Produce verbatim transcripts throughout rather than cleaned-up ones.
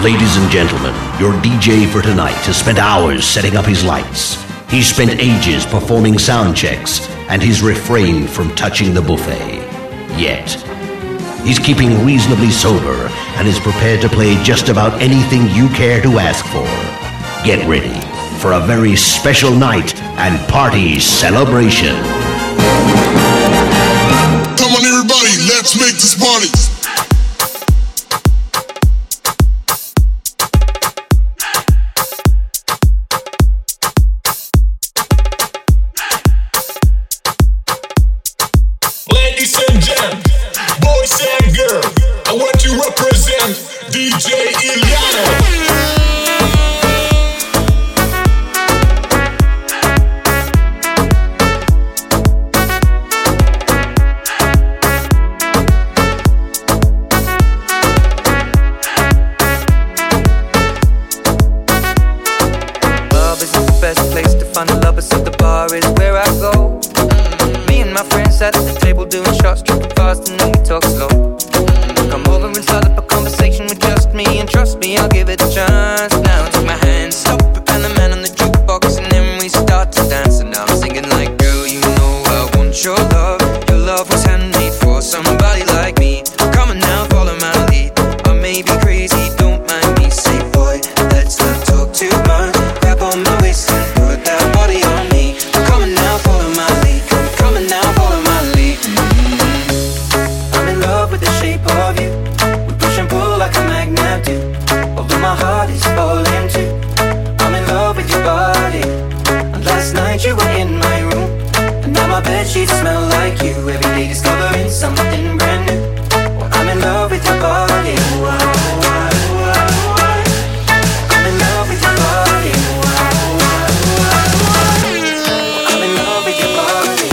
Ladies and gentlemen, your D J for tonight has spent hours setting up his lights. He's spent ages performing sound checks, and he's refrained from touching the buffet. Yet, he's keeping reasonably sober and is prepared to play just about anything you care to ask for. Get ready for a very special night and party celebration. Come on everybody, let's make this party. Ladies and gents, boys and girls, I want to represent D J Iliano. At the table doing shots, tripping fast, and then we talk slow. Come over and start up a conversation with just me, and trust me, I'll give it a chance. Now take my hand, stop it, and the man on the jukebox, and then we start to dance. And now I'm singing like, girl, you know I want your love. Your love was handmade for somebody like me. Come on now, follow my lead. I may be crazy, don't mind me. Say, boy, let's not talk too much. Grab on my waist and put that body on me. Come on now, follow my lead. Come on now, follow my lead. Of you, we push and pull like a magnet do. Although my heart is falling too, I'm in love with your body. And last night you were in my room, and now my bedsheets smell like you. Every day discovering something brand new. Well, I'm in love with your body. I'm in love with your body. I'm in love with your body.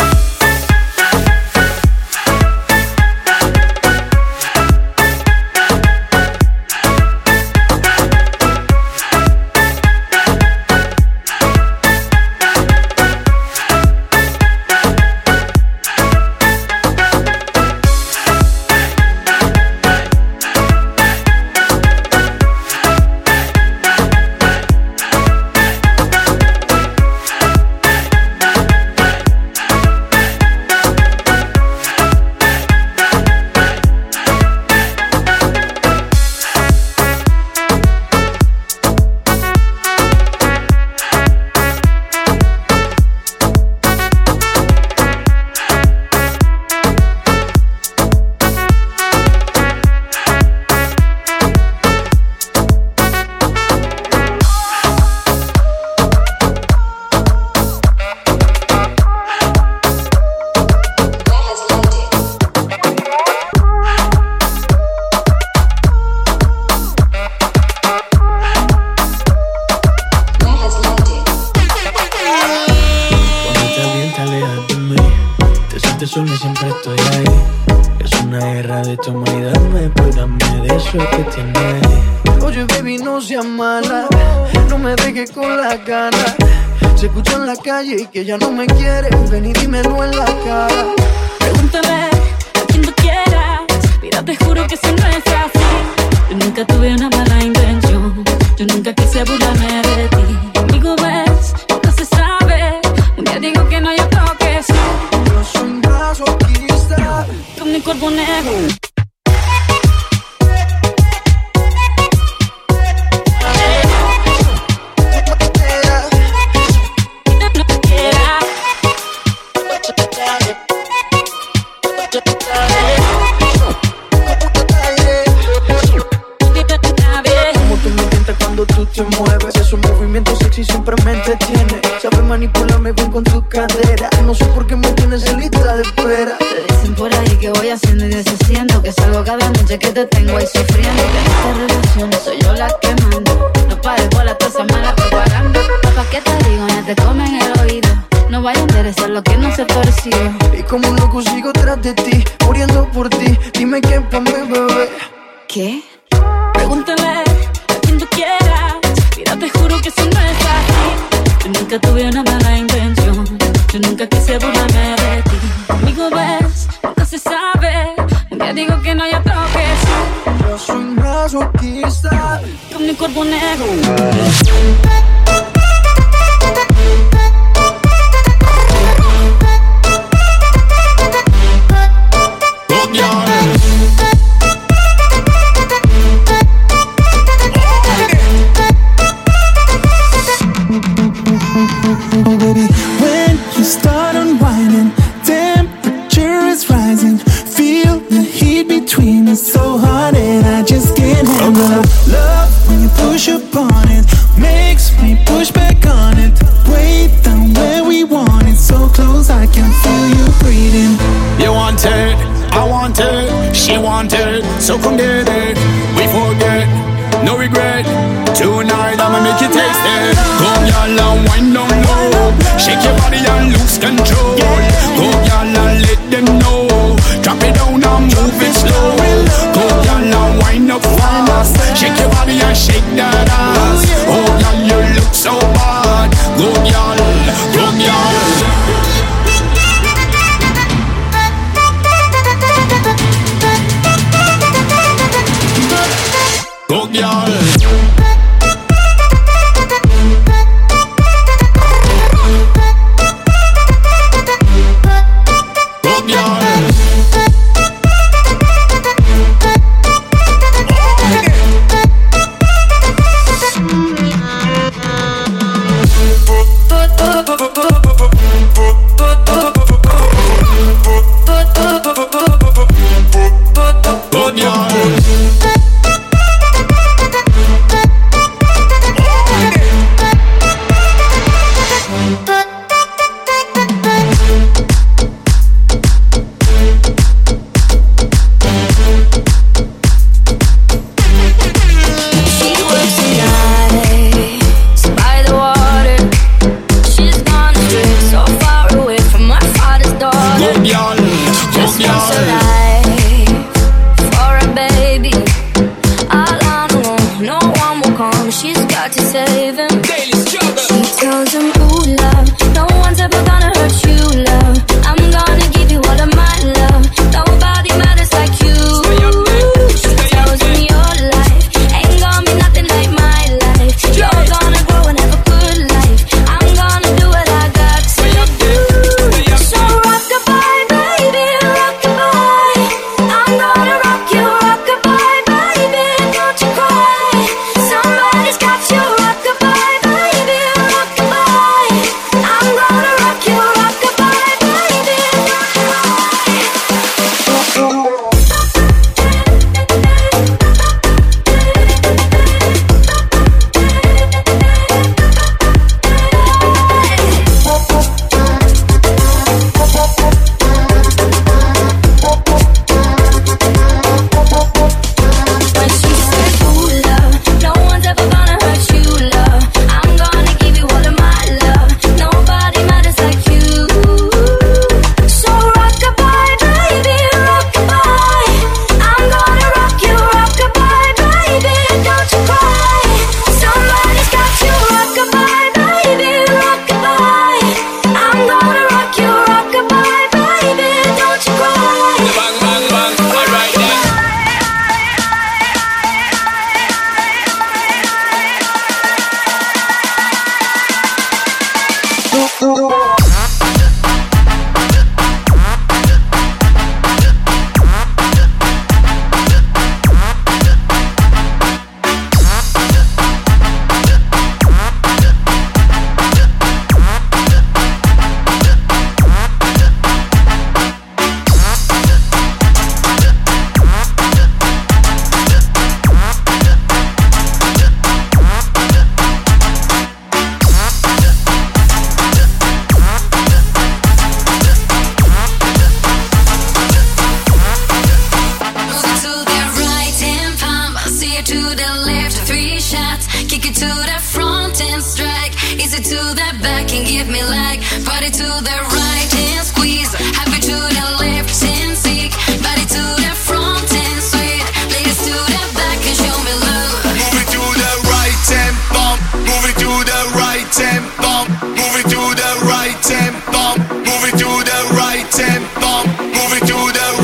Siempre estoy ahí. Es una guerra de toma y dame, pues dame de eso que tienes. Oye, baby, no seas mala, no me dejes con la cara. Se escucha en la calle y que ya no me quieres. Ven y dímelo en la cara. Pregúntale a quien tú quieras. Mira, te juro que eso no es así. Yo nunca tuve una mala intención. Yo nunca quise burlarme de ti. Conmigo ves, no se sabe. Un día digo que no, hay otro que sí. Yo soy masoquista. Con mi cuerpo negro. Te mueves, esos movimientos sexy siempre me entretiene. Sabes manipularme bien con tu cadera. No sé por qué me tienes en lista de espera. Te dicen por ahí que voy haciendo y deshaciendo, que salgo cada noche que te tengo ahí sufriendo. Que en esta relación soy yo la que mando. No pares por la cosa mala propaganda. Papá, ¿qué te digo? Ya te comen el oído. No vaya a interesar lo que no se torció. Y como un loco sigo tras de ti, muriendo por ti. Dime qué pa' mi bebé. ¿Qué? Pregúntale a quien tú quieras. Mira, te juro que eso no es así. Yo nunca tuve una mala intención. Yo nunca quise burlarme de ti. Conmigo ves, nunca se sabe. Un día digo que no, hay otro que sí. Yo soy masoquista. con mi cuerpo negro. So come there, there, we forget, no regret. Tonight I'ma make you taste it. Come y'all and wind down low, shake your body and lose control. Come y'all and let them know, drop it down and move it slow. Come y'all and wind up fast, shake your body and shake that ass. Oh y'all, you look so bad. Go y'all, go y'all. Go y'all.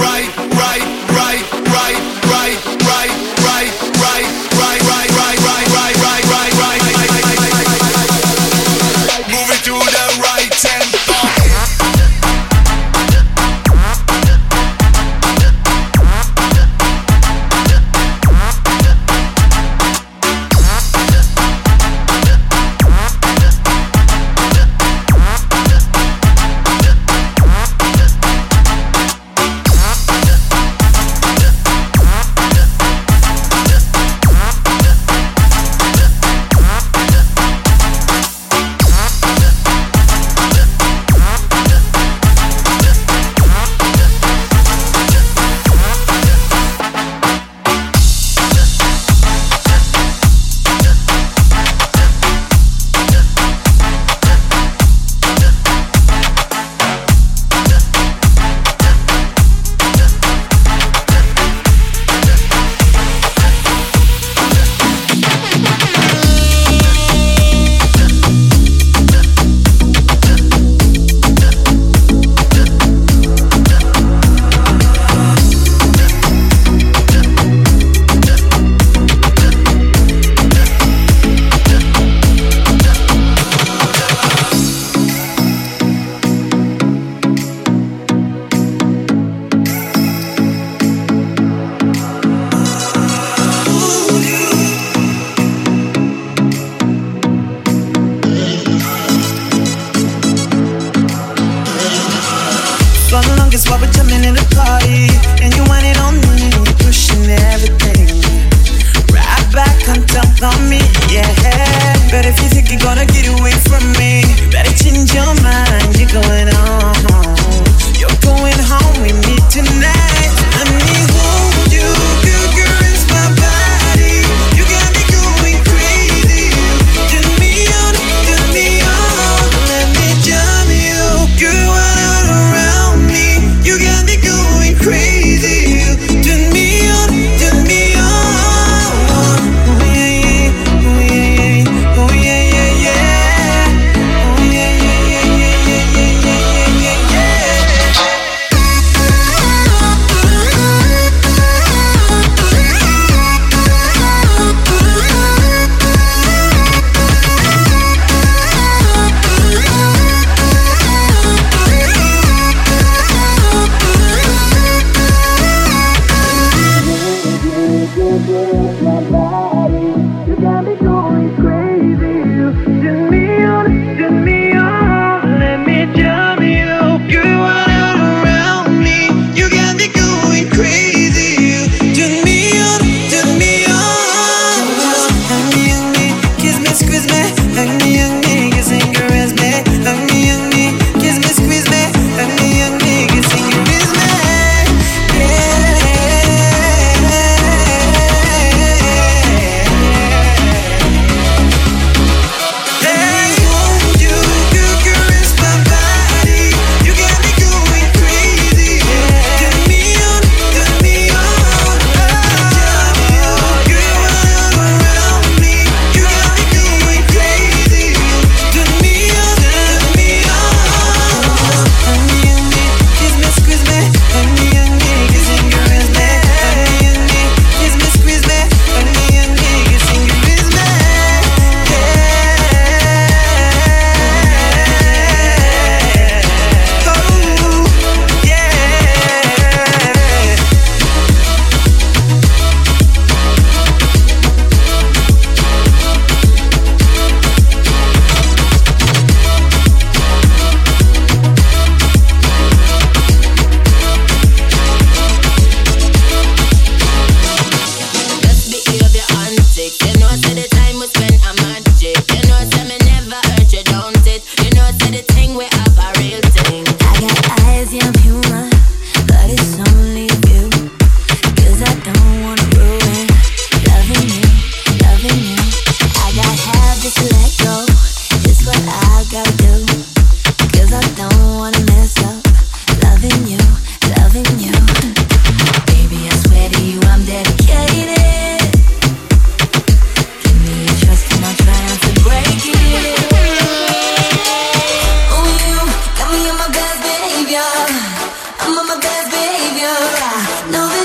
right, right, right, right, right, right, right, right.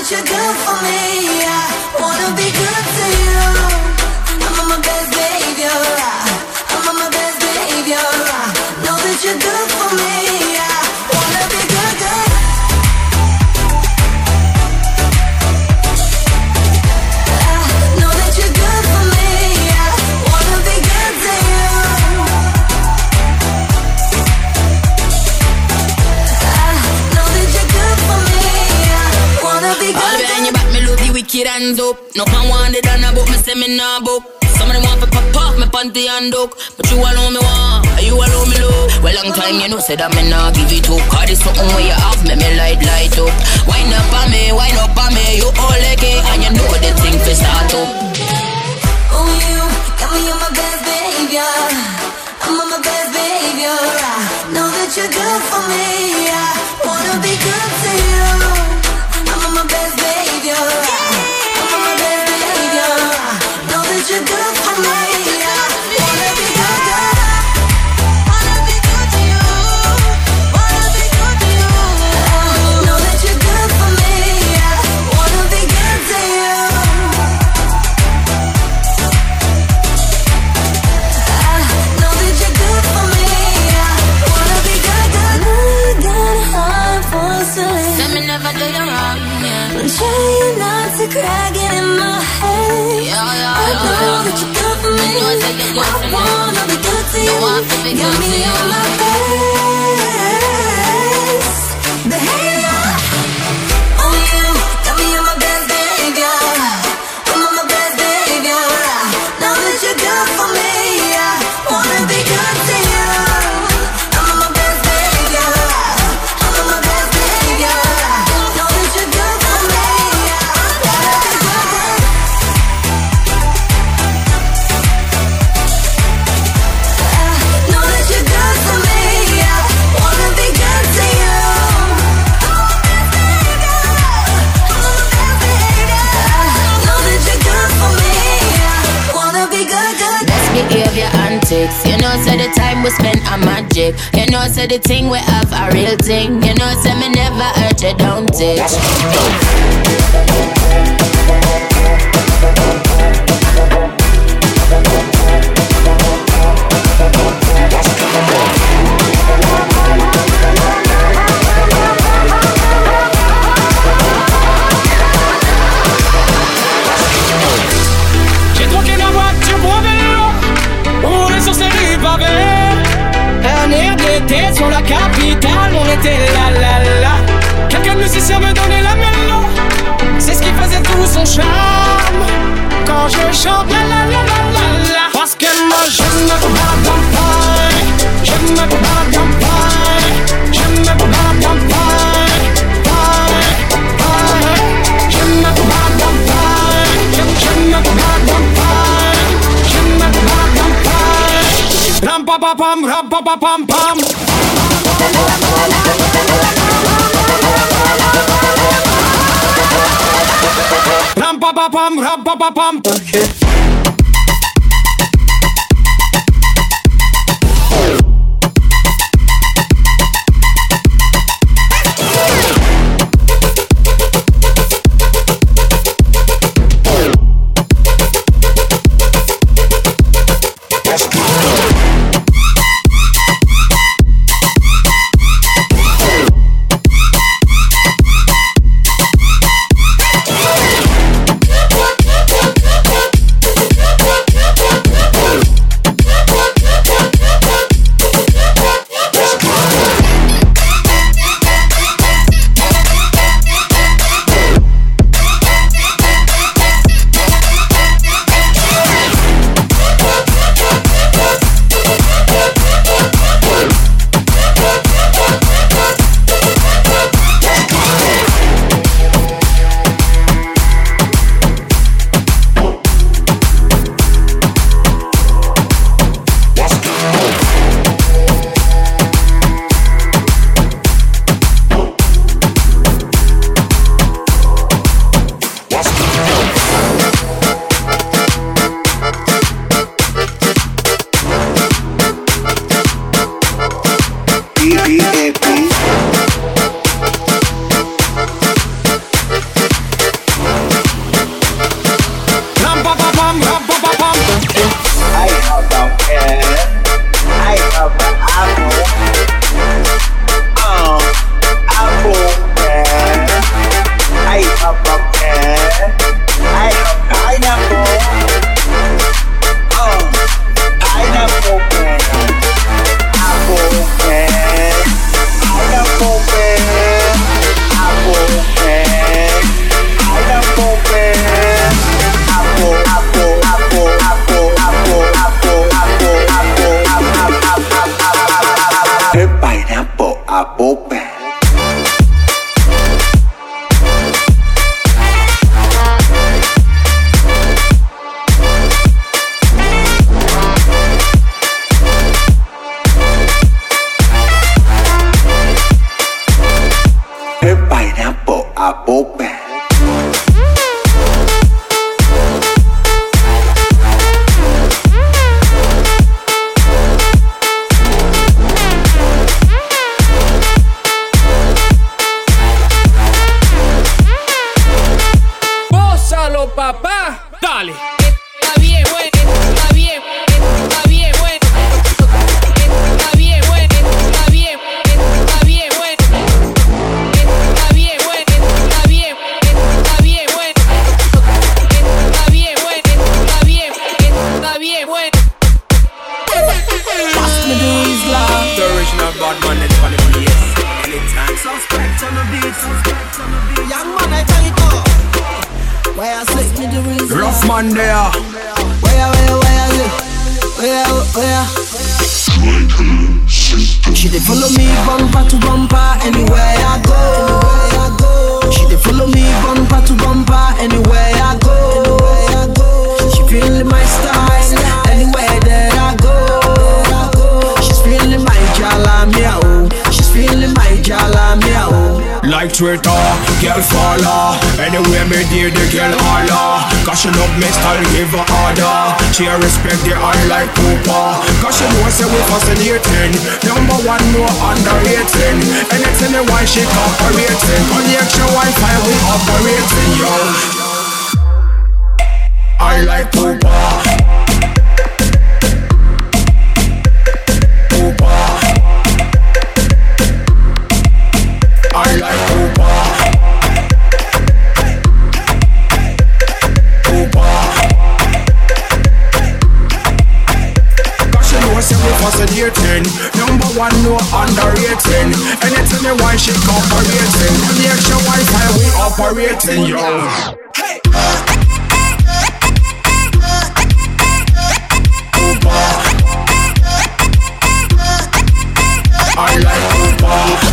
you're good for me. I wanna be good to you. I'm on my best behavior. I'm on my best behavior. Know that you're good for me. I wanna be good, good. I know that you're good for me. I wanna be good to you. I know that you're good for me. I wanna be good. All behind your back, me love the wicked hands up. No pan wanted on a book, me say me nah book. Somebody want to pop off me panty and duck, but you alone me want, you alone me love. Well, long time you know say that me nah give it up. Cause it's something where you have me, me light light up. Wind up on me, wind up on me. You all like it and you know the thing fi start up. Oh, you got me on my best behavior. I'm on my best behavior. I know that you're good for me. I wanna be good to you. I'm on my best behavior. I'm on my best behavior. Know that you're good for me. I wanna be good, good. Wanna be good to you. Wanna be good to you. Know that you're good for me. I wanna be good to you. Know that you're good for me. I wanna be good, good. I got a heart for silly. Let me never do you wrong, yeah. I'm trying not to cry, get in my head. Yeah, yeah, I yeah, know yeah. that you're good for me. I know that you're good for me. I wanna be good to you. I want to be Got good me to you. on my best behavior. Oh, you got me on my best behavior. I'm on my best behavior. Now that you're good for me, I wanna be good to you. I'm on my best behavior. I'm on my best behavior. Know that you're good for me. I wanna be good, good. Know that you're good for me. I wanna be good to you. I'm on my best behavior. Know that you're good for me. I wanna be good, good. Best behavior antics. You know, say the time we spend a magic. You know, say the thing we have a real thing. You know, say me never hurt you, don't it? J'ai troqué ma voiture pour un vélo, on roulait sur ces rues pavées. Un air d'été sur la capitale, on était là là là. Quelques musiciens me donnaient la mélo, c'est ce qui faisait tout son charme. Quand je chante la la la la la la. Parce que moi je me balade dans Paris, je me balade dans Paris, je me balade dans Paris, Paris, Paris. Je me balade dans Paris, je me balade dans Paris, je me balade dans Paris. Ram pa pa pam, ram pa pa pam pam. Ram pa pa pam, ram pa pa pam. Bope. Gózalo, papá, dale. Está bien, bueno, está bien, está bien, bueno. Está bien, bueno, está bien, está bien, bueno. Está bien, bueno, está bien, está bien, bueno. Está bien, bueno, está bien, está bien, bueno. Pass me the Islam. The original bad man is funny for yes. Anytime. Suspect on the beat, suspect on the beat. Young man, I tell you go. Why I say me the reason? Rough man there. Where, where, where, where, where? She dey follow me bumper to bumper anywhere I go. She dey follow me bumper to bumper anywhere I go. She feeling my style anywhere that I go. She's feeling my jala meow. She's feeling my jala meow. Like Twitter, girl follow. Anyway me dear the girl holla. Cause she love me style, give her order. She a respect the eye like Cooper. Cause she know say we fascinating. Number one no underrating. Anything me why she cooperating. Connection Wi-Fi we operating, yo. I like Cooper. Cooper. I like Cooper. Cooper. Cause she know say we fascinating. Number one no underrating. Anything me why she cooperating. Connection Wi-Fi we operating, yo. Hey. Cooper. I like Cooper.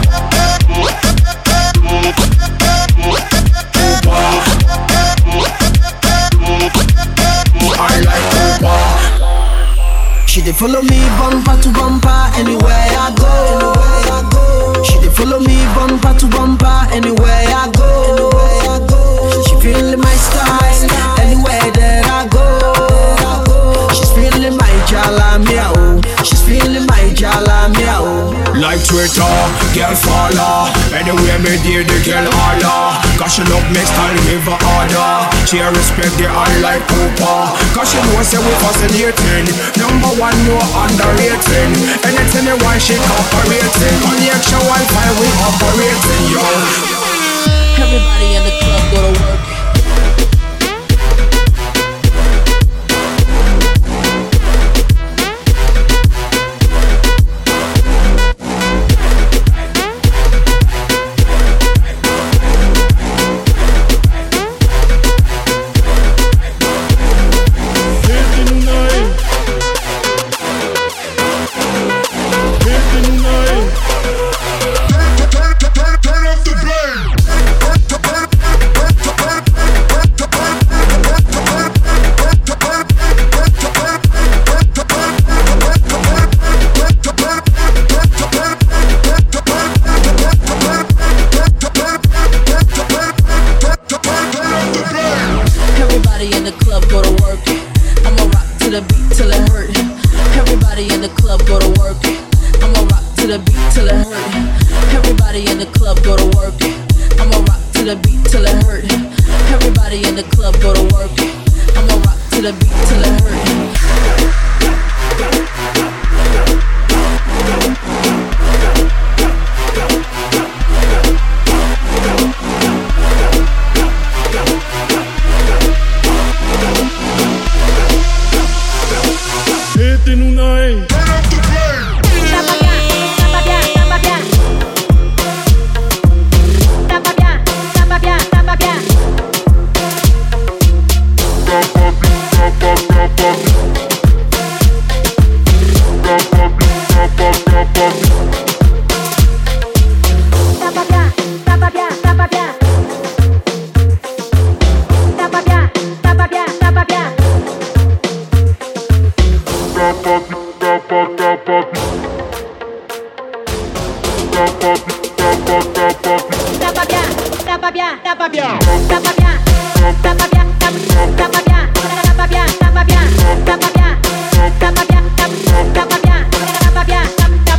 I like Cooper. She dey follow me bumper to bumper anywhere I go. She dey follow me bumper to bumper anywhere I go. She feeling my style anywhere that I go. She's feeling my jala meow. She's feeling my jala meow. Like Twitter, girl follow. Anyway me dear the girl holla. Cause she love me style, give her order. She a respect the eye like Cooper. Cause she know say we fascinating. Number one no underrating. Anything me why she cooperating. Connection Wi-Fi we operating, yo. Everybody in the club go to work. tapa bien, tapa bien, tapa bien, tapa bien, tapa bien, tapa bien, tapa bien, tapa bien, tapa bien, tapa bien, tapa bien,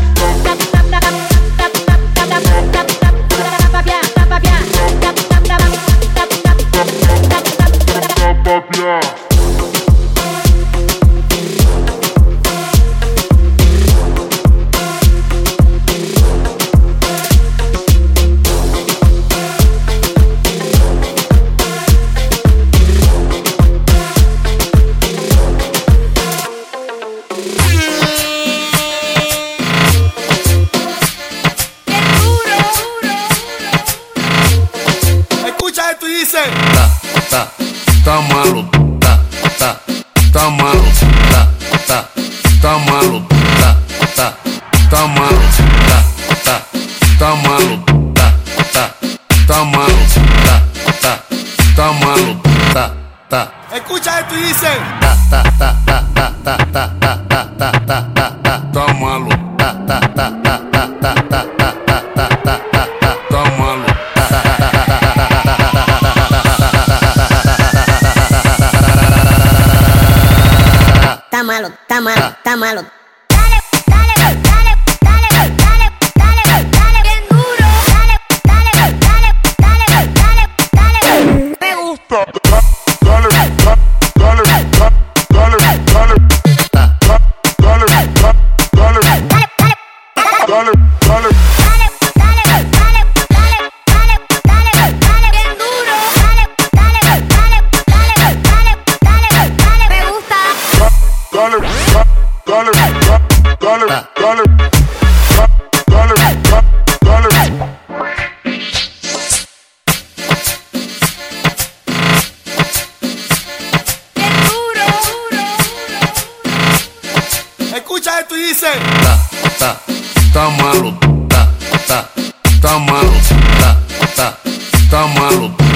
Tá malo, tá, tá, tá malo, tá, tá, tá malo, tá, tá, tá malo, tá, tá, tá malo, tá, tá, tá malo, tá, tá, tá malo, tá, tá. Escucha esto y dice ta ta ta ta ta ta ta ta ta ta ta ta ta ta malo, ta ta ta ta ta ta ta ta ta ta ta ta ta malo, ta ta ta ta ta Tá malo, tá malo, tá malo. Dale, dale, dale, dale, dale, dale, dale, bien duro. Dale, dale, dale, dale, dale, dale. Me gusta. Dale, dale, dale, dale, dale, dale, dale, dale, dale. Dale, dale, dale, dale, dale, dale, dale. Escucha esto y dice ta, ta, ta malo, ta, ta, ta malo, ta, ta, ta malo.